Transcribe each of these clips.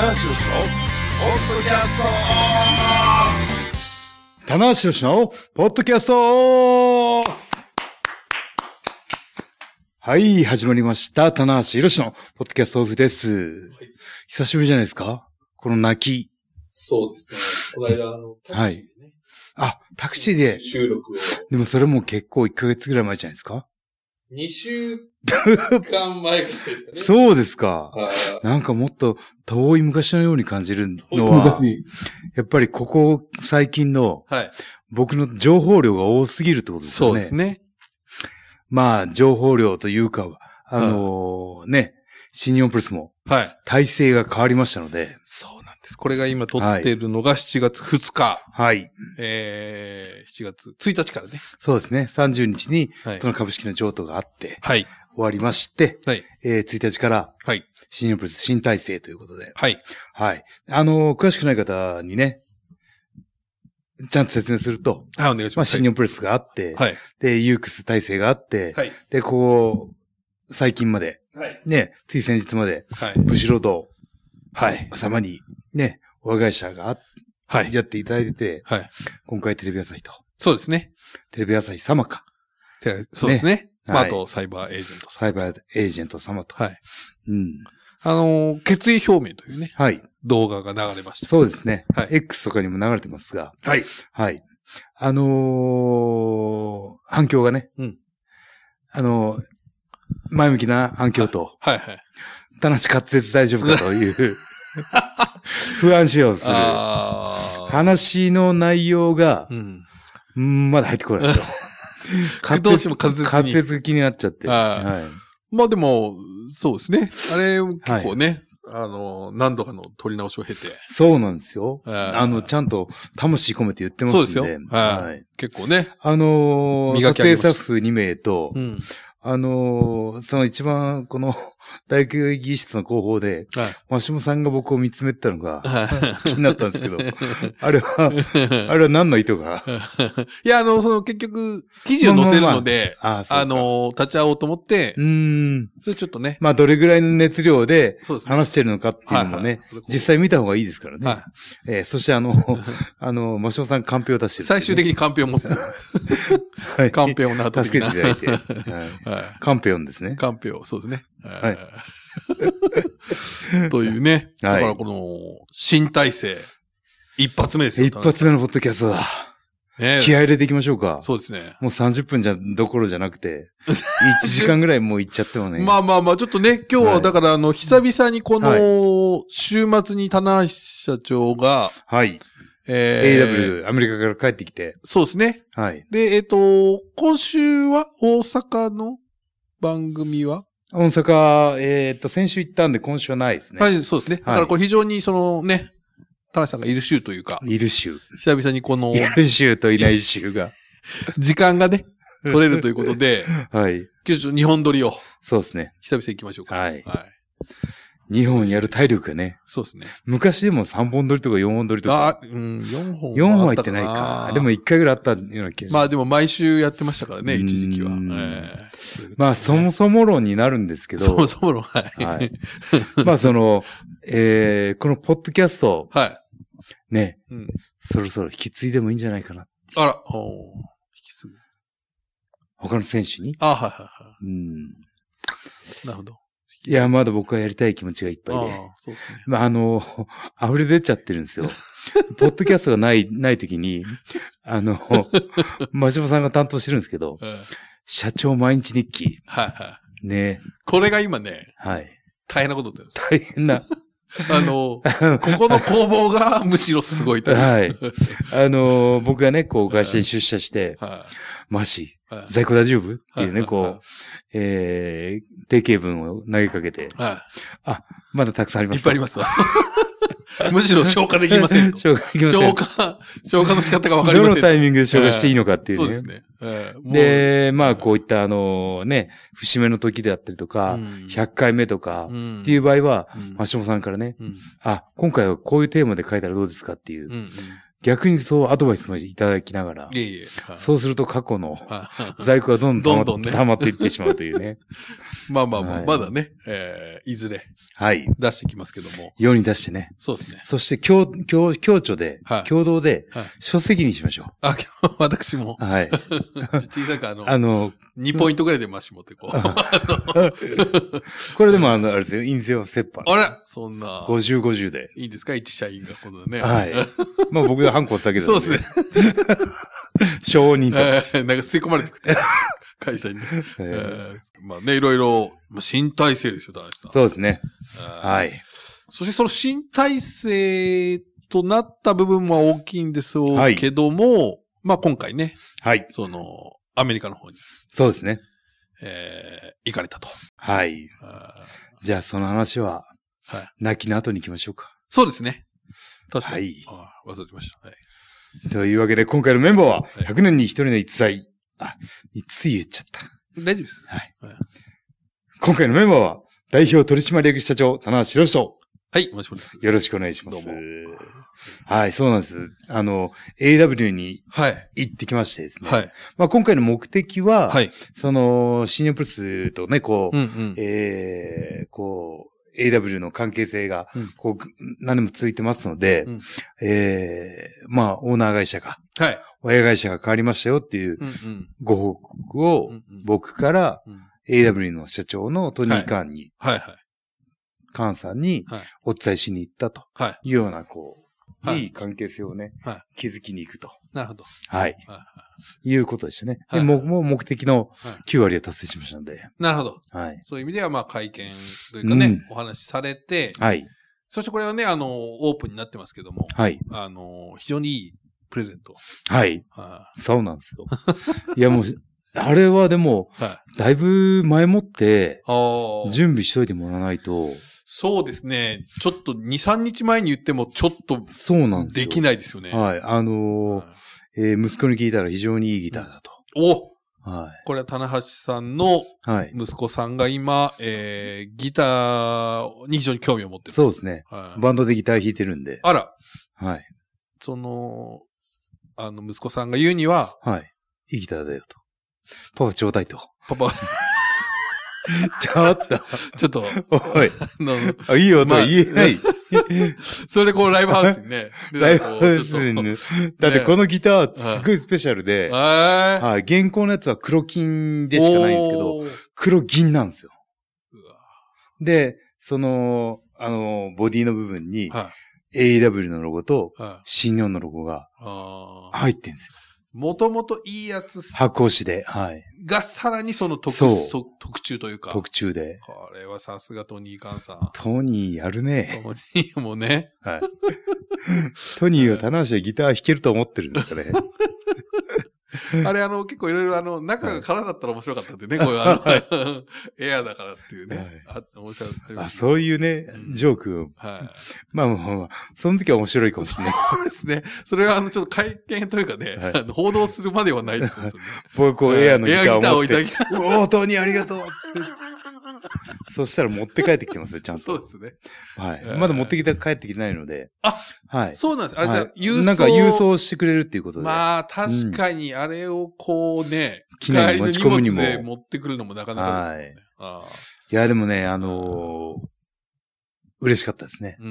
棚橋宏のポッドキャスト。棚橋宏のポッドキャスト。はい、始まりました。棚橋宏のポッドキャストオフです。はい、久しぶりじゃないですか、この泣き。 そうですね。この間タクシーでね。はい、 あ、タクシーで収録を。 でもそれも結構1ヶ月ぐらい前じゃないですか。 2週間前くらいですかね。 そうですか。なんかもっと遠い昔のように感じるのは、やっぱりここ最近の僕の情報量が多すぎるってことですよね。 そうですね。 まあ、情報量というか、ね、新日本プロレスも体制が変わりましたので。 そうなんです。これが今撮っているのが7月2日。 はい。 7月1日からね。 そうですね。30日に、その株式の譲渡があって、はい。終わりまして、はい。1日から、はい。新日本プロレス新体制ということで。はい。はい。詳しくない方にね、ちゃんと説明すると、はい、お願いします。まあ、新日本プロレスがあって、はい。で、ユークス体制があって、はい。で、最近まで、はい。ね、つい先日まで、はい。ブシロード、はい。様に、ね、親会社がはい。やっていただいてて、はい。今回テレビ朝日と。そうですね。テレビ朝日様か。 そうですね。まあ、あと、サイバーエージェント様。 サイバーエージェント様と。はい。 うん。決意表明というね。はい。動画が流れました。 そうですね。はい。X とかにも流れてますが。はい。はい。反響がね。うん。前向きな反響と。はいはい。棚橋滑舌大丈夫かという。不安視をする。話の内容が、まだ入ってこないと。 どうしても滑舌気になっちゃって。はい。 まあでも、そうですね。あれ、結構ね、何度かの撮り直しを経て。 そうなんですよ。ちゃんと魂込めて言ってますんで。 そうですよ。はい。結構ね。 撮影スタッフ2名と、その一番、この、大学技室の広報で、マシモさんが僕を見つめてたのが、気になったんですけど、あれは何の意図がいや、結局、記事を載せるので、立ち会おうと思って、それちょっとね。 まあ、どれぐらいの熱量で、話してるのかっていうのもね、実際見た方がいいですからね。そしてマシモさんカンペを出してる。 最終的にカンペを持つ。はい。カンペをな、 助けていただいて。カンペオンですね。 カンペオ、そうですね。はい。というね。だからこの、新体制、一発目ですよ。 一発目のポッドキャストだ。気合入れていきましょうか。 そうですね。もう 30分どころじゃなくて、1時間ぐらいもう行っちゃってもね。 まあ、ちょっとね、今日はだから久々にこの、週末に棚橋社長が、はい。 AW、アメリカから帰ってきて。 そうですね。はい。で、今週は大阪の番組は大阪、先週行ったんで今週はないですね。 はい、そうですね。だからこれ非常にね、田中さんがいる週というか。 いる週。 久々にこの。 いる週といない週が。 時間がね、取れるということで。はい。今日2本撮りを。 そうですね。 久々行きましょうか。はい。はい。 2本やる体力がね。 そうですね。 昔でも3本撮りとか4本撮りとか。 4本。 4本は行ってないか。でも1回ぐらいあったような気がします。 まあでも毎週やってましたからね、一時期は。 まあそもそも論になるんですけど。 そもそも論、はい。はい。 まあこのポッドキャスト。はい。ね。そろそろ引き継いでもいいんじゃないかな。 あら、引き継ぐ。 他の選手に。 はいはいはい。なるほど。 いや、まだ僕はやりたい気持ちがいっぱいで。 そうですね。 まあ、溢れ出ちゃってるんですよ。ポッドキャストがない時に、マシモさんが担当してるんですけど、社長毎日日記。はいはい。ね。 これが今ね、はい。大変なことだよ。 大変な。 ここの工房がむしろすごいという。 はい。僕がね、会社に出社して、マシ、在庫大丈夫っていうね、定型文を投げかけて、あ、まだたくさんあります。 いっぱいありますわ。むしろ消化できませんと。消化の仕方がわかりません。 どのタイミングで消化していいのかっていうね。 そうですね。 で、まあこういったね、節目の時であったりとか、100回目とかっていう場合は、マシモさんからね、あ、今回はこういうテーマで書いたらどうですかっていう逆にそうアドバイスもいただきながら、そうすると過去の在庫がどんどん溜まっていってしまうというね。 まだね、いずれ、出してきますけども。 世に出してね。 そうですね。 そして共同で、書籍にしましょう。 私も。 はい。 小さく2ポイントぐらいでマシ持ってこう。 これでもあれですよ、印税は折半。 あれそんな。 50、50で。 いいですか一社員がこのね。 はい。まあ僕がハンコ押すだけで。 そうですね。 承認と。 なんか吸い込まれてくて。会社にね。まあね、いろいろ、新体制ですよ、高橋さん。 そうですね。はい。 そしてその新体制となった部分は大きいんですけども、まあ今回ね。 はい。 アメリカの方に。 そうですね。 行かれたと。 はい。じゃあその話は、泣きの後に行きましょうか。 そうですね。確かに。 はい。 忘れてました。はい。 というわけで今回のメンバーは、100年に1人の逸材。つい言っちゃった。 大丈夫です。 はい。今回のメンバーは、代表取締役社長、棚橋宏と。 はい、もしもです。 よろしくお願いします。どうも。はい、そうなんです。AW に行ってきましてですね。はい。まあ今回の目的は、はい。シニアプレスとね、AW の関係性が、何でも続いてますので、まあ、オーナー会社が、はい。親会社が変わりましたよっていう、ご報告を、僕から、AW の社長のトニー・カーンに、はい、はい。カーンさんに、お伝えしに行ったというような、いい関係性をね、築きに行くと。 なるほど。 はい。いうことでしたね。でもう目的の9割は達成しましたので。 なるほど。はい。そういう意味では、まあ、会見というかね、お話しされて、はい。そしてこれはね、オープンになってますけども、はい。非常にいいプレゼント。 はい。そうなんですよ。いや、もう、あれはでも、だいぶ前もって、準備しといてもらわないと、 そうですね。ちょっと2、3日前に言ってもちょっとそうなんですよ。 できないですよね。 はい。息子に聞いたら非常にいいギターだと。 はい。これは棚橋さんの息子さんが今、ギターに非常に興味を持ってる。 そうですね。バンドでギター弾いてるんで。 あら。 はい。 息子さんが言うには、 はい。いいギターだよと。パパちょうだいと。 パパ。 ちょっと。おい。いいよとは言えない。 それでライブハウスにね。 ライブハウスにね。だってこのギターすごいスペシャルで、はい。現行のやつは黒金でしかないんですけど、黒銀なんですよ。で、ボディの部分に、AEW のロゴと、新日本のロゴが入ってんですよ。 もともといいやつ箱押しで、はい。 がさらに特注というか。 特注で。 これはさすがトニーカンさん。 トニーやるね。 トニーもね。 はい。トニーは棚橋はギター弾けると思ってるんですかね。 あれ結構いろいろ中が空だったら面白かったんでね、こういうエアだからっていうね。面白い。 そういうね、ジョーク。はい。まあ、その時は面白いかもしれない。 そうですね。それはちょっと会見というかね、報道するまではないですよ、 僕エアのギターを持って。 エアギターをいただきおー、トニーありがとうそしたら持って帰ってきてますね、ちゃんと。 そうですね。 はい。まだ持って帰ってきてないので。はい。 そうなんです。じゃあ、郵送。 なんか郵送してくれるっていうことで。 まあ、確かに、あれを帰りの荷物で持ってくるのもなかなかですよね。はい。 いや、でもね、嬉しかったですね。うん。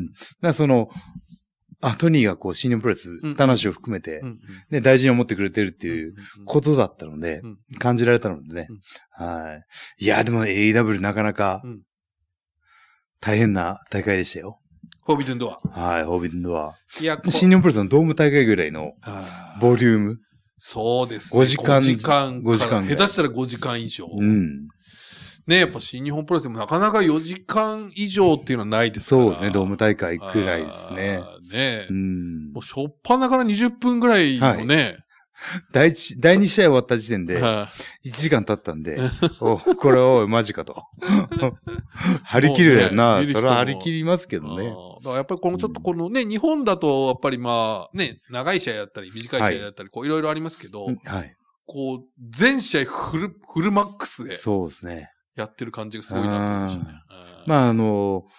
だからトニーが新日本プロレス、棚橋を含めて、ね、大事に思ってくれてるっていうことだったので、感じられたのでね。はい。いや、でも AEW なかなか、大変な大会でしたよ。 フォービドゥンドア。 はい、フォービドゥンドア。いや、新日本プロレスのドーム大会ぐらいの、ボリューム。 そうですね。5 時間。 5時間。下手したら5時間以上。うん。ね、やっぱ新日本プロレスでもなかなか4時間以上っていうのはないですから。 そうですね、ドーム大会くらいですね。 ねえ。もうしょっぱなから20分ぐらいのね。 第2試合終わった時点で、1時間経ったんで、これマジかと。張り切るよな。それは張り切りますけどね。だからやっぱりちょっと日本だとやっぱりまあね、長い試合だったり短い試合だったり、いろいろありますけど、はい。全試合フルマックスで。 そうですね。 やってる感じがすごいなと思いましたね。 まあ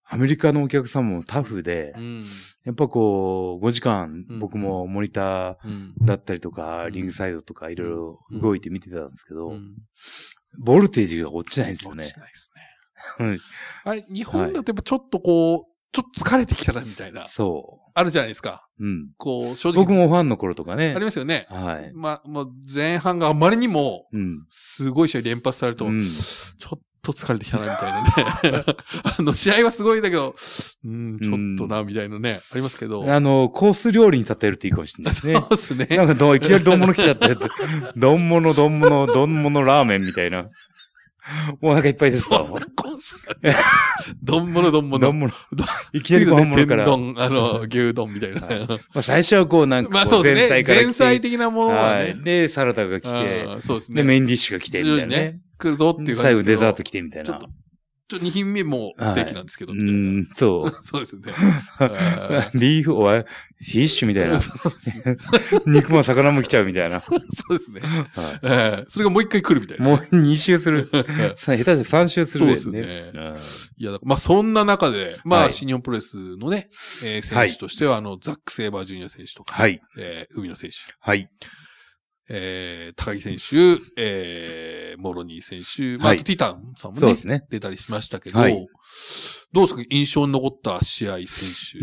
アメリカのお客さんもタフで、やっぱこう、5時間、僕もモニターだったりとか、リングサイドとかいろいろ動いて見てたんですけど、ボルテージが落ちないんですよね。 落ちないですね。あれ、日本だとやっぱちょっとこう、ちょっと疲れてきたなみたいな。そう。あるじゃないですか。こう、 正直。僕もファンの頃とかね。 ありますよね。はい。まあ、もう前半があまりにも、すごい試合連発されると、ちょっと疲れてきたなみたいなね。試合はすごいんだけど、ちょっとな、みたいなね、ありますけど。 コース料理に例えるといいかもしれないですね。 そうですね。 なんかいきなり丼物来ちゃって、丼物ラーメンみたいな。もうなんかいっぱいですか。 丼物。 いきなりご飯物から。 天丼、牛丼みたいな。 まあ最初はこうなんか、 まあそうですね。前菜的なものはね。 で、サラダが来て、そうですね。で、メインディッシュが来て、みたいなね。 来るぞっていう感じ。 最後デザート来てみたいな。 2品目もステーキなんですけど、みたいな。 そう。 そうですね。 ビーフ、フィッシュみたいな。肉も魚も来ちゃうみたいな。 そうですね。それがもう一回来るみたいな。 もう2周する。下手して3周する。 そうですね。いや、まあそんな中で、まあ新日本プロレスのね、選手としては、ザック・セイバージュニア選手とか、海野選手。はい。高木選手、モロニー選手、まあ、あとティタンさんもね、出たりしましたけど、どうですか印象に残った試合選手。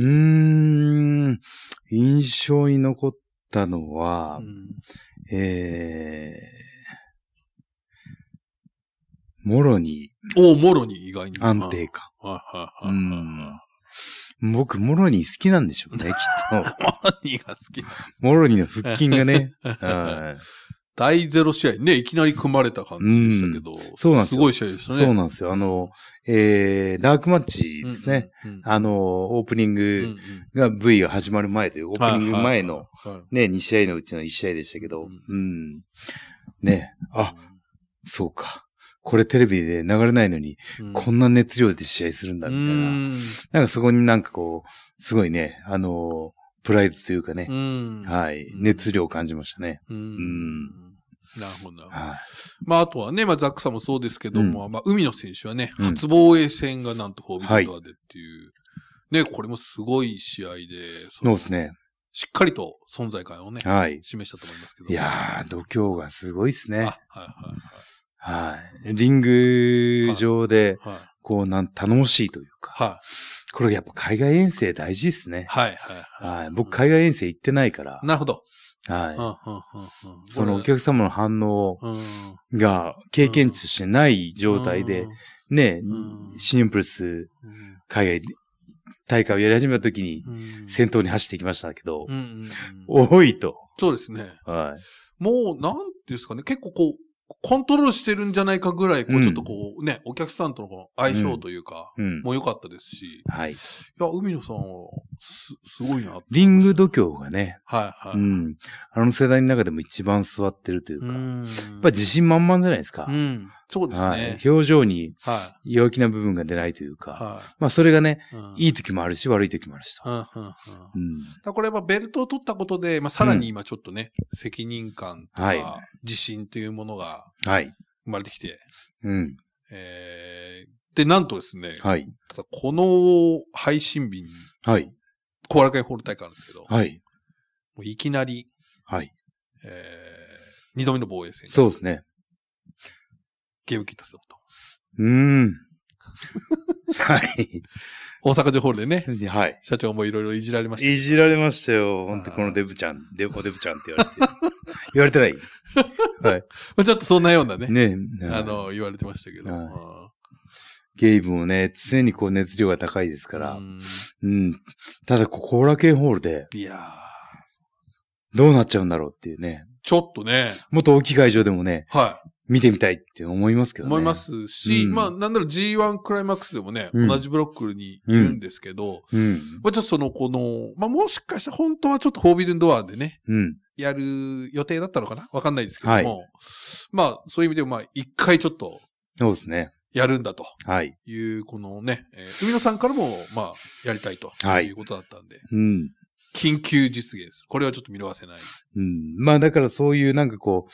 印象に残ったのは、モロニー。モロニー意外に。 安定感。僕、モロニー好きなんでしょうね、きっと。 モロニーが好きなんです。 モロニーの腹筋がね。 第0試合ね、いきなり組まれた感じでしたけど。 そうなんですよ。 すごい試合でしたね。 そうなんですよ。ダークマッチですね。オープニングが V が始まる前という、オープニング前のね、2試合のうちの1試合でしたけど。ね、そうか。これテレビで流れないのに、こんな熱量で試合するんだ、みたいな。なんかそこになんかこう、すごいね、プライドというかね。はい。熱量を感じましたね。 なるほど。まあ、あとはね、まあ、ザックさんもそうですけども、まあ、海野選手はね、初防衛戦がなんとフォービッドアでっていう、ね、これもすごい試合で、 そうですね。 しっかりと存在感をね、示したと思いますけど。 いやー、度胸がすごいですね。はい。リング上で、こう、頼もしいというか。これやっぱ海外遠征大事ですね。僕海外遠征行ってないから。 なるほど。 そのお客様の反応が経験値としてない状態で、ね、新日本プロレス海外大会をやり始めた時に先頭に走ってきましたけど、多いと。 そうですね。もう、なんていうんですかね、結構こう、コントロールしてるんじゃないかぐらい、こう、ちょっとこう、ね、お客さんとのこの相性というか、もう良かったですし。はい。いや、海野さんは、すごいな。 リング度胸がね。あの世代の中でも一番座ってるというか。やっぱり自信満々じゃないですか。 そうですね。 表情に弱気な部分が出ないというか。まあ、それがね、いい時もあるし、悪い時もあるしと。 これはベルトを取ったことで、まあ、さらに今ちょっとね、責任感とか、自信というものが、生まれてきて。で、なんとですね、ただこの配信日に、後楽園ホール大会あるんですけど、もういきなり、2度目の防衛戦。 そうですね。 ゲームキットすると。 はい。 大阪城ホールでね。はい。社長もいろいろいじられました。 いじられましたよ。本当このデブちゃん、デブちゃんって言われて。言われてないはい。ちょっとそんなようなね。ね言われてましたけど。 ゲイブもね、常にこう熱量が高いですから。ただ、後楽園ホールで。いやー。どうなっちゃうんだろうっていうね。 ちょっとね。 もっと大きい会場でもね。見てみたいって思いますけどね。 思いますし、まあ、なんだろう G1 クライマックスでもね、同じブロックにいるんですけど、まあ、ちょっとまあ、もしかしたら本当はちょっとフォービルンドアでね、やる予定だったのかなわかんないですけども、まあ、そういう意味でもまあ、一回ちょっと、 そうですね。 やるんだと。いう、このね、海野さんからも、まあ、やりたいということだったんで、緊急実現です。これはちょっと見逃せない。 まあ、だからそういうなんかこう、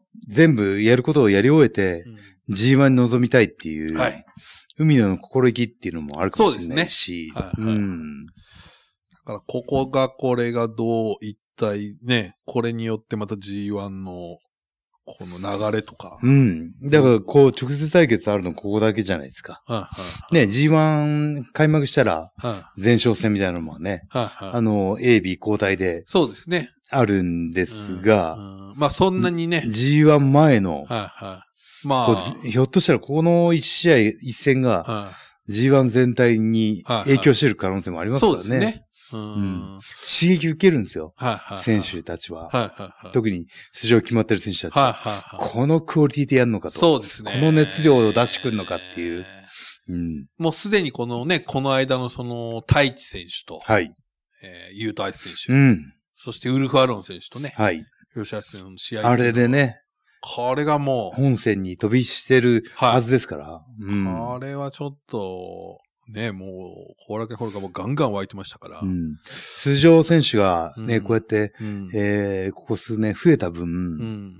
全部やることをやり終えて、G1 に臨みたいっていう、はい、海野の心意気っていうのもあるかもしれないし。 そうですね。はいはい、だからこれがどう一体ね、これによってまた G1 のこの流れとか。 だからこう直接対決あるのここだけじゃないですか。ね、G1 開幕したら前哨戦みたいなのもね、A、B 交代で。 そうですね。 あるんですが、 まあそんなにね。 G1 前の、 まあ、 ひょっとしたらこの一試合、一戦が G1 全体に影響している可能性もありますからね。そうですね。刺激受けるんですよ。選手たちは。特に出場決まってる選手たちは。このクオリティでやるのかと。 そうですね。 この熱量を出してくるのかっていう。 もうすでにこのね、この間のその、太一選手と、ユータアイス選手。そしてウルフ・アロン選手とね。吉橋選手の試合。 あれでね。 これがもう。 本戦に飛びしてるはずですから。 あれはちょっと、ね、もう、これだけほらがもうガンガン湧いてましたから。 出場選手がね、こうやって、ここ数年増えた分、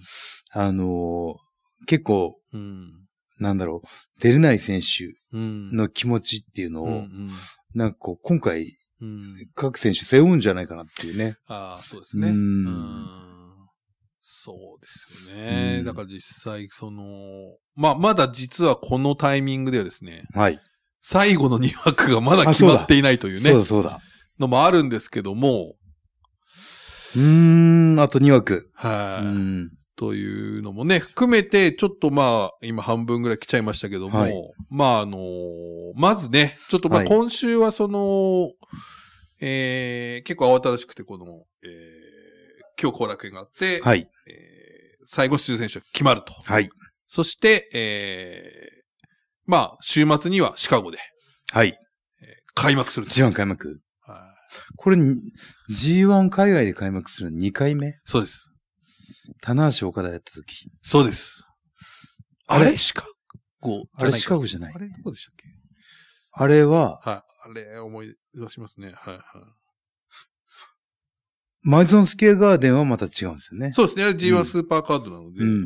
結構、なんだろう、出れない選手の気持ちっていうのを、なんかこう、今回、各選手背負うんじゃないかなっていうね。 そうですね。そうですよね。だから実際、まだ実はこのタイミングではですね。最後の2枠がまだ決まっていないというね。 そうだ。 のもあるんですけども。 あと2枠。 というのもね、含めて、ちょっとまあ、今半分ぐらい来ちゃいましたけども、まあまずね、ちょっとまあ今週は結構慌ただしくて、今日後楽園があって、最後出場選手が決まると。そして、まあ、週末にはシカゴで。開幕する。 G1 開幕。これ、G1 海外で開幕するの2回目？ そうです。 棚橋岡田やった時。 そうです。あれシカゴあれシカゴじゃない。 あれどこでしたっけ？ あれは、 あれ思い出しますね。 マジソンスクエアガーデンはまた違うんですよね。 そうですね。G1 スーパーカードなので。G1。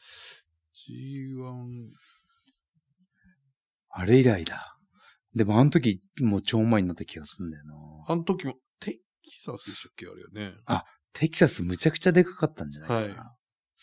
あれ以来だ。でもあの時もう超前になった気がするんだよな。 あの時もテキサスでしたっけあれよね。 テキサスむちゃくちゃでかかったんじゃないかな。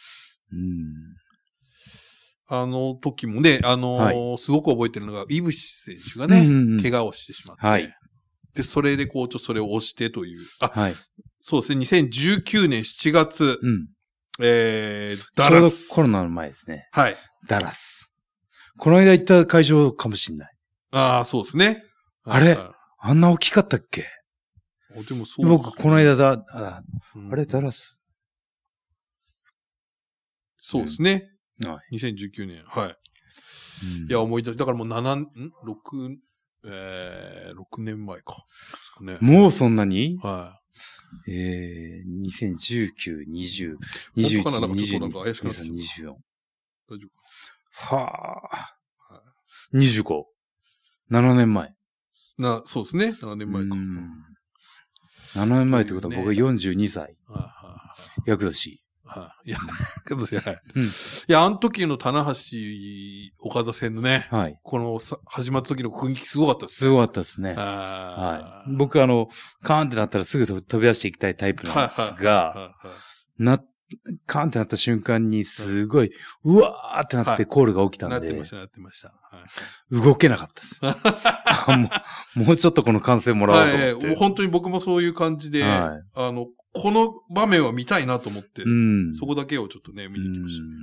あの時もね、すごく覚えてるのが、イブシ選手がね、怪我をしてしまって。で、それでこう、それを押してという。そうですね、2019年7月。 ダラス。ちょうどコロナの前ですね。ダラス。この間行った会場かもしれない。 そうですね。 あれあんな大きかったっけ？ でもそう、 僕、この間あれダラス。 そうですね。2019年。いや、思い出し、だからもう6年前か。 もうそんなに ？2019、 20、21、22、23、24。 大丈夫か。25。7年前。 そうですね。7年前か。 7年前ってことは僕が42歳。役年。 いや、あの時の棚橋岡田戦のね、この始まった時の雰囲気すごかったです。 すごかったですね。僕カーンってなったらすぐ飛び出していきたいタイプなんですが、カーンってなった瞬間にすごい、うわーってなってコールが起きたんで。なってました。 動けなかったです。もうちょっとこの歓声もらおうと思って。 本当に僕もそういう感じで、この場面は見たいなと思って、そこだけをちょっとね、見に行きましたね。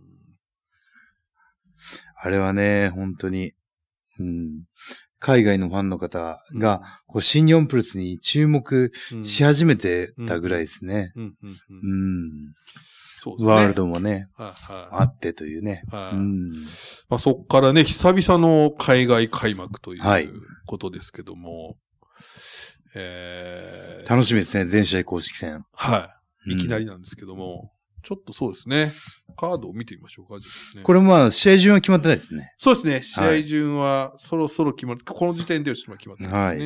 あれはね、本当に、海外のファンの方が、新日本プロレスに注目し始めてたぐらいですね。ワールドもね、あってというね。 そっからね、久々の海外開幕ということですけども、 楽しみですね、全試合公式戦。 いきなりなんですけども、ちょっとそうですね、カードを見てみましょうか。 これ試合順は決まってないですね。 そうですね、試合順はそろそろ決まって、この時点では決まってない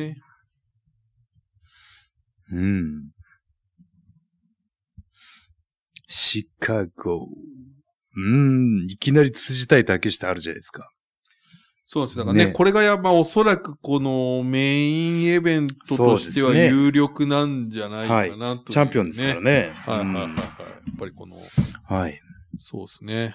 ですね。 シカゴ。 いきなり辻対竹下あるじゃないですか。 そうです。だからね、これがおそらくこのメインイベントとしては有力なんじゃないかなと、ね。はい。 チャンピオンですからね。 はいはいはいはい。やっぱりこの、 はい。 そうですね。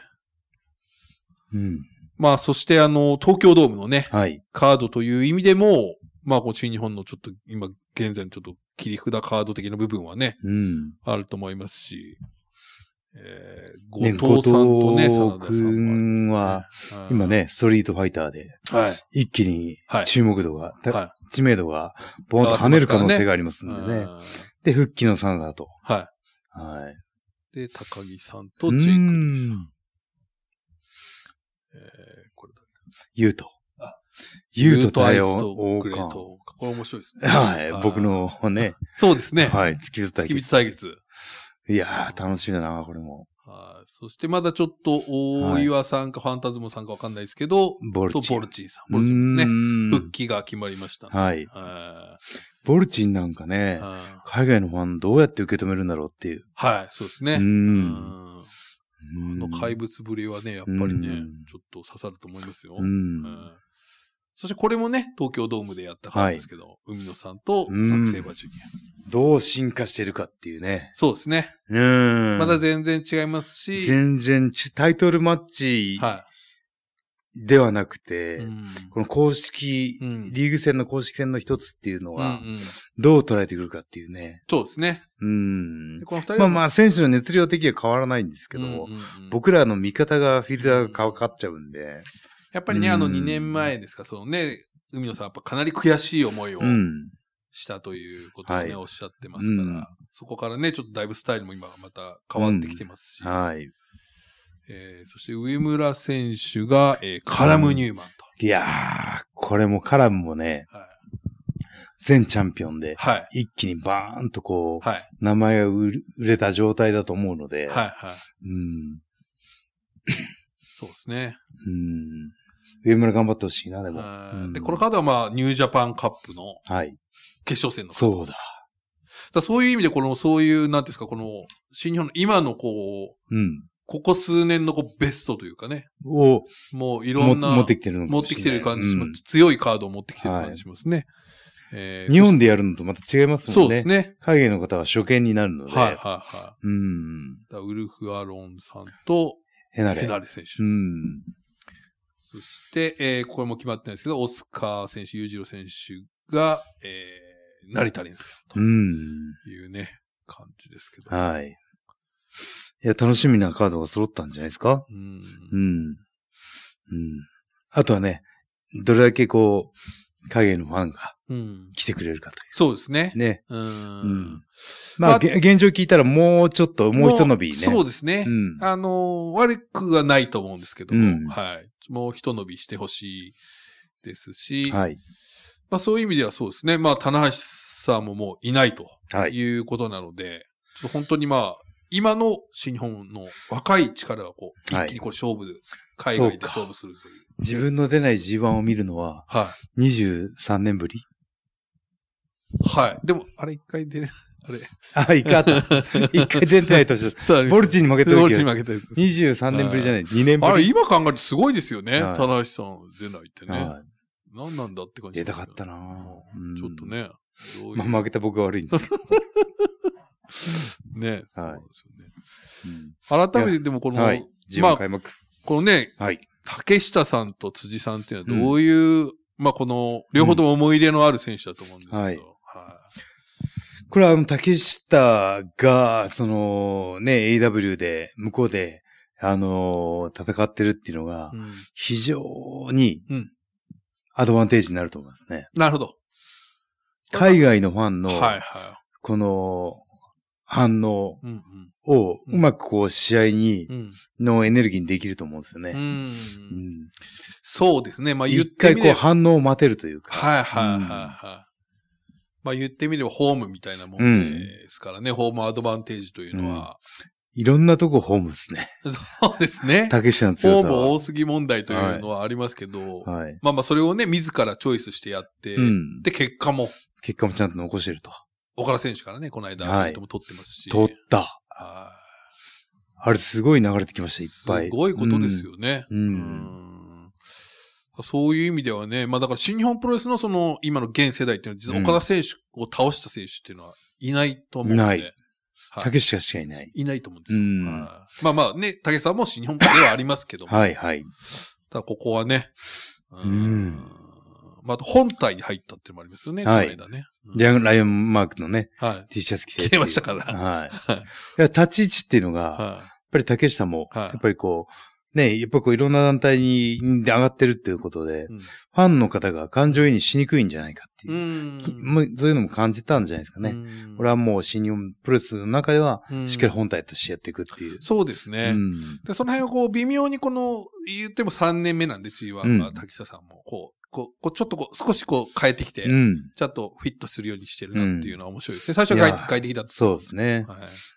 そして東京ドームのね、はい。カードという意味でも、こう新日本のちょっと今現在のちょっと切り札カード的な部分はね、あると思いますし、後藤さんとね、真田さんは、今ね、ストリートファイターで、一気に注目度が、知名度がボーンと跳ねる可能性がありますんでね。で、復帰の真田と。はい。 で、高木さんとジェイクリーさん。これだ。 ユウト。ユウト対王冠。これ面白いですね。 はい。僕のね。 そうですね。 はい。付き人対決。 付き人対決。 いやー、楽しみだな、これも。 そしてまだちょっと、大岩さんかファンタズモさんかわかんないですけど、ボルチンさん。ボルチンね。復帰が決まりましたね。はい。 ボルチンなんかね、海外のファンどうやって受け止めるんだろうっていう。 はい、そうですね。怪物ぶりはね、やっぱりね、ちょっと刺さると思いますよ。そしてこれもね、東京ドームでやったからですけど、海野さんとザック・セイバージュニア。どう進化してるかっていうね。 そうですね。まだ全然違いますし。 全然、タイトルマッチではなくて、この公式、リーグ戦の公式戦の一つっていうのは、どう捉えてくるかっていうね。 そうですね。 この二人は選手の熱量的には変わらないんですけど、僕らの見方がフィルターが変わっちゃうんで。 やっぱりね、2年前ですか、そのね、海野さんやっぱかなり悔しい思いをしたということをね、おっしゃってますから、そこからね、ちょっとだいぶスタイルも今また変わってきてますし、はい。そして上村選手が、カラム・ニューマンと。 いやー、これもカラムもね、前チャンピオンで、一気にバーンとこう、名前が売れた状態だと思うので、 そうですね。 上村頑張ってほしいな、でも。 で、このカードはニュージャパンカップの決勝戦のカード。 そうだ。 そういう意味で、そういう、なんていうんですか、この、新日本の今のここ数年のベストというかね。もういろんな、 持ってきてる感じします。強いカードを持ってきてる感じしますね。 日本でやるのとまた違いますもんね。 そうですね。 海外の方は初見になるので。 ウルフ・アロンさんと、ヘナレ選手。そして、これも決まってないですけど、オスカー選手、裕次郎選手が、成田蓮さんというね、感じですけど。 はい。いや、楽しみなカードが揃ったんじゃないですか？あとはね、どれだけこう、海外のファンが来てくれるかという。 そうですね。 ね。現状聞いたらもうちょっと、もう一伸びね。 そうですね。悪くはないと思うんですけども、はい。もう一伸びしてほしいですし、はい。そういう意味ではそうですね。棚橋さんももういないということなので、ちょっと本当に今の新日本の若い力が一気に勝負で、海外で勝負するという。 自分の出ない G1 を見るのは、23年ぶり？ はい。でも、あれ一回出れ、 一回あった。一回出てない年だ。ボルチンに負けた時。 ボルチンに負けたやつ。 23年ぶりじゃない。2年ぶり。 あれ、今考えるとすごいですよね。棚橋さん出ないってね。何なんだって感じ。 出たかったなちょっとね。 負けた僕が悪いんですけど。 ね、そうですよね。改めてでもこの、このね、竹下さんと辻さんっていうのはどういう、この、両方とも思い入れのある選手だと思うんですけど。 これは竹下が、AW で、向こうで、戦ってるっていうのが、非常に、アドバンテージになると思いますね。 なるほど。 海外のファンの、この、反応をうまく試合に、のエネルギーにできると思うんですよね。 そうですね。 言ってみれば。一回反応を待てるというか。 言ってみればホームみたいなもんですからね。ホームアドバンテージというのは。 いろんなとこホームですね。 そうですね。 竹下の強さは。 ホーム多すぎ問題というのはありますけど、それをね、自らチョイスしてやって、で、結果もちゃんと残してると。 岡田選手からね、この間、も取ってますし。 取った。 あれすごい流れてきました、いっぱい。 すごいことですよね。そういう意味ではね、まあだから新日本プロレスのその今の現世代っていうのは実は岡田選手を倒した選手っていうのはいないと思うので。ない。 竹下しかいない。 いないと思うんですよ。まあまあね、竹下も新日本プロレスではありますけども。 はいはい。 ただここはね、まあ、あと本体に入ったっていうのもありますよね、 はい。 この間ね。 ライオンマークのね、 はい、 T シャツ着て。 着てましたから。 はい。いや、立ち位置っていうのが、やっぱり竹下も、やっぱりこう、ね、やっぱこういろんな団体に上がってるっていうことで、ファンの方が感情移入しにくいんじゃないかっていう。そういうのも感じたんじゃないですかね。これはもう新日本プロレスの中では、しっかり本体としてやっていくっていう。 そうですね。で、その辺をこう微妙にこの、言っても3年目なんで、G1 が竹下さんも、ちょっと少し変えてきて、ちゃんとフィットするようにしてるなっていうのは面白いですね。最初は外的だった。 そうですね。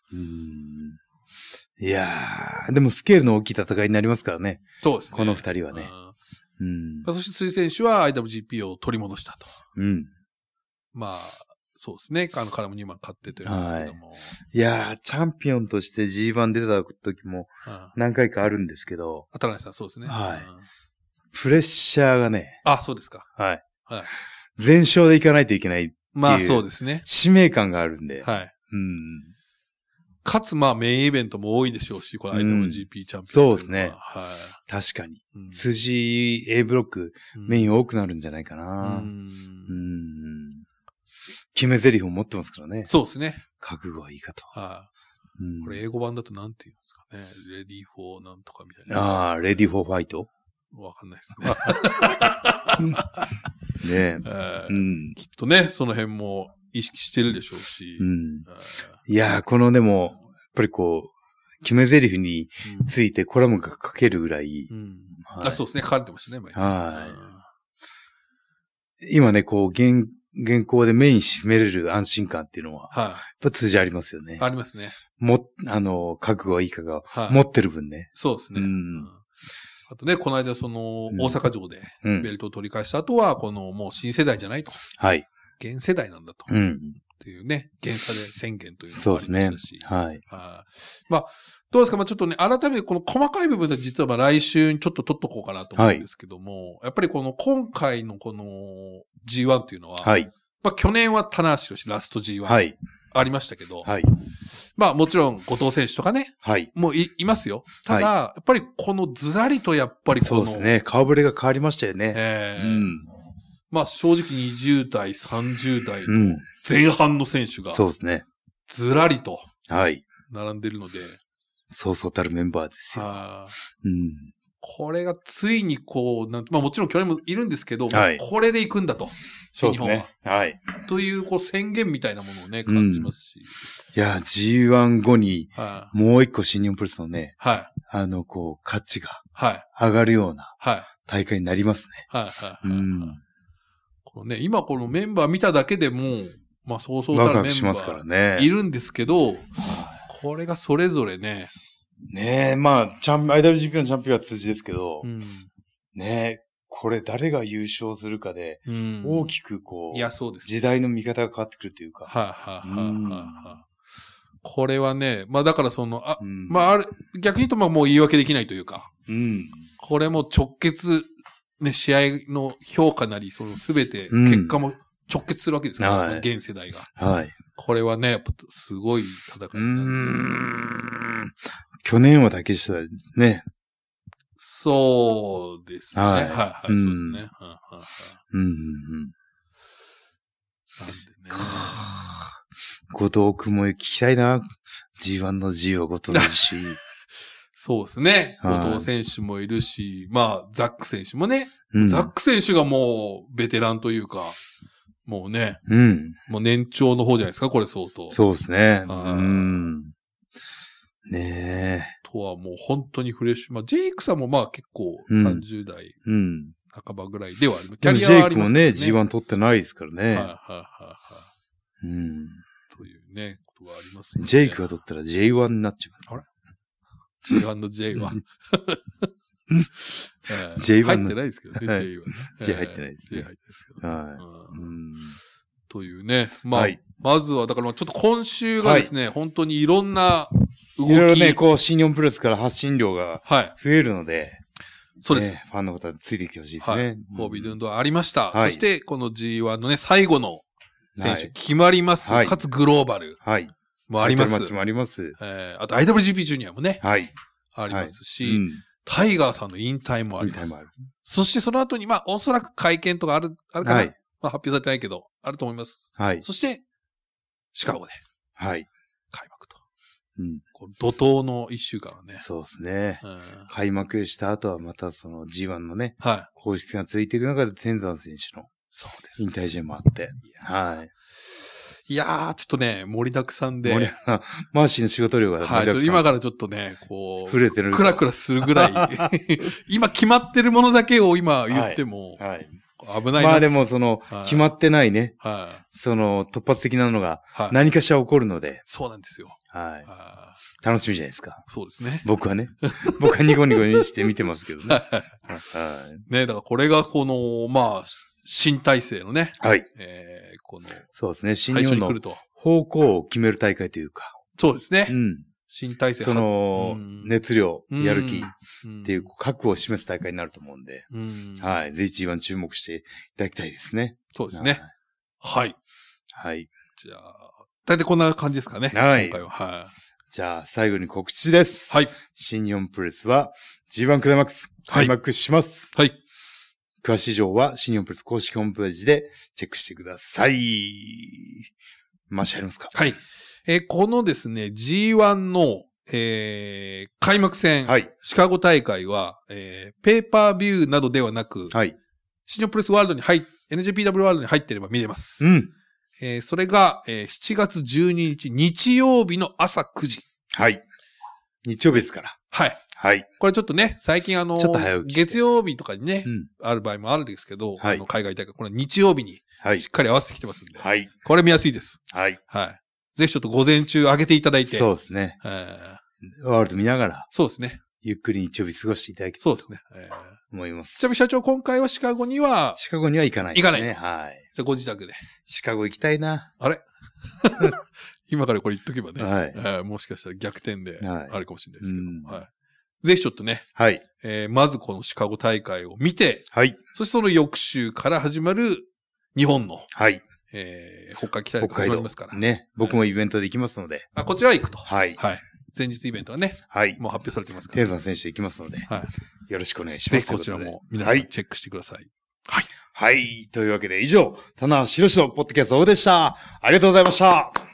いやー、でもスケールの大きい戦いになりますからね。 そうですね。 この二人はね。 そして辻選手は IWGP を取り戻したと。まあ、そうですね。カラムニューマン勝ってというんですけども。 いやー、チャンピオンとして G1 出た時も何回かあるんですけど。 当たらないさん、そうですね。 はい。プレッシャーがね。 あ、そうですか。 はい。はい。全勝でいかないといけないっていう。 まあそうですね。 使命感があるんで。 はい。かつまあメインイベントも多いでしょうし、この IWGP チャンピオン。 そうですね。はい。確かに。辻 A ブロックメイン多くなるんじゃないかな。決め台詞を持ってますからね。 そうですね。 覚悟はいいかと。 はい。これ英語版だとなんて言うんですかね。レディーフォーなんとかみたいな。 ああ、レディーフォーファイトわかんないですね。ねきっとね、その辺も意識してるでしょうし。 いやー、このでも、やっぱりこう、決め台詞についてコラムが書けるぐらい。 そうですね、書かれてましたね、前。 はい。今ね、こう、原稿でメイン占めれる安心感っていうのは、やっぱ辻ありますよね。 ありますね。 覚悟はいいかが、持ってる分ね。 そうですね。あとね、この間その、大阪城でベルトを取り返した後は、このもう新世代じゃないと。はい。現世代なんだと。っていうね、現世代宣言というのがありましたし。そうですね。はい。まあ、どうですかまあちょっとね、改めてこの細かい部分で実はまあ来週にちょっと取っとこうかなと思うんですけども、やっぱりこの今回のこの G1 っていうのは、まあ去年は棚橋宏ラスト G1 ありましたけど、まあもちろん後藤選手とかね、もう いますよ。ただ、やっぱりこのずらりとやっぱりこの。 そうですね。顔ぶれが変わりましたよね。 まあ正直20代、30代の前半の選手が、 そうですね。 ずらりと、並んでるので、 そうそうたるメンバーですよ。 これがついにこう、まあもちろん去年もいるんですけど、これで行くんだと。 そうですね。はい。 という、こう宣言みたいなものをね、感じますし。 いや、G1 後に、もう一個新日本プロレスのね、こう、価値が、上がるような、大会になりますね。このね、今このメンバー見ただけでも、まあそうそうたるメンバーいるんですけど、これがそれぞれね。 ねえ、まあ、IWGP のチャンピオンは辻ですけど、ねえ、これ誰が優勝するかで、大きくこう、時代の見方が変わってくるというか。 これはね、まあだからその、まあ逆に言うとまあもう言い訳できないというか、これも直結、ね、試合の評価なり、そのすべて、結果も直結するわけですから、現世代が。これはね、やっぱすごい戦いになる。 去年は竹下ですね。 そうですね。そうですね。なんでね。 後藤くんも聞きたいな。G1 の G は後藤ですし。 そうですね。後藤選手もいるし、まあ、ザック選手もね。ザック選手がもう、ベテランというか、もうね。もう年長の方じゃないですか、これ相当。 そうですね。ねえ。 とはもう本当にフレッシュ。まあ、ジェイクさんもまあ結構30代半ばぐらいではあります。 キャリアはありますね。ジェイクもね、G1 取ってないですからね。 というね、ことがありますね。 ジェイクが取ったら J1 になっちゃう。 あれ ?G1 の J1。 J1 入ってないですけどね、J はね。 J 入ってないですね。 J 入ってないですけど。というね。まあ、まずは、だからちょっと今週がですね、本当にいろんないろいろね、こう、新日本プロレスから発信量が増えるので、 そうです。 ファンの方ついてきてほしいですね。 フォービドゥンドアありました。そして、この G1 のね、最後の選手決まります。かつグローバル。もあります。 マッチもあります。 あと IWGP ジュニアもね。ありますし、タイガーさんの引退もあります。そしてその後に、おそらく会見とかあるかな。発表されてないけど、あると思います。そして、シカゴで。開幕と。怒涛の一週間はね。 そうですね。開幕した後はまたその G1 のね、公式がついていく中で天山選手の引退試合もあって。 いやー、ちょっとね、盛りだくさんで。 マーシーの仕事量が盛りだくさん。今からちょっとね、こう、 触れてる。 クラクラするぐらい。今決まってるものだけを今言っても、危ないな。 でもその、決まってないね。その、突発的なのが何かしら起こるので。 そうなんですよ。 楽しみじゃないですか。 そうですね。 僕はね。僕はニコニコにして見てますけどね。 ね、だからこれがこの、新体制のね。この、 そうですね。新日本の方向を決める大会というか。 そうですね。新体制。 その、熱量、やる気っていう覚悟を示す大会になると思うんで。ぜひ G1 注目していただきたいですね。 そうですね。はい。じゃあ、大体こんな感じですかね。今回は。 じゃあ、最後に告知です。新日本プロレスは G1 クライマックス開幕します。詳しい情報は新日本プロレス公式ホームページでチェックしてください。マシありますか？ このですね、G1 の、開幕戦、シカゴ大会は、ペーパービューなどではなく、新日本プロレスワールドにNJPW ワールドに入っていれば見れます。それが、7月12日日曜日の朝9時。日曜日ですから。これちょっとね、最近月曜日とかにね、ある場合もあるんですけど、海外大会、これ日曜日にしっかり合わせてきてますんで、これ見やすいです。ぜひちょっと午前中上げていただいて。 そうですね。ワールド見ながら。 そうですね。 ゆっくり日曜日過ごしていただきたい。 そうですね。 思います。 ちなみに社長、今回はシカゴには行かないですね。 行かない。じゃあご自宅で。 シカゴ行きたいな。 あれ今からこれ言っとけばね。もしかしたら逆転であるかもしれないですけど。ぜひちょっとね。まずこのシカゴ大会を見て。そしてその翌週から始まる日本の。北海道が始まりますから。 ね。僕もイベントで行きますので。 こちらは行くと。前日イベントはね。もう発表されてますから。 天山選手で行きますので。よろしくお願いします。 ぜひこちらも皆さんチェックしてください。 というわけで以上、棚橋宏のポッドキャストでした。ありがとうございました。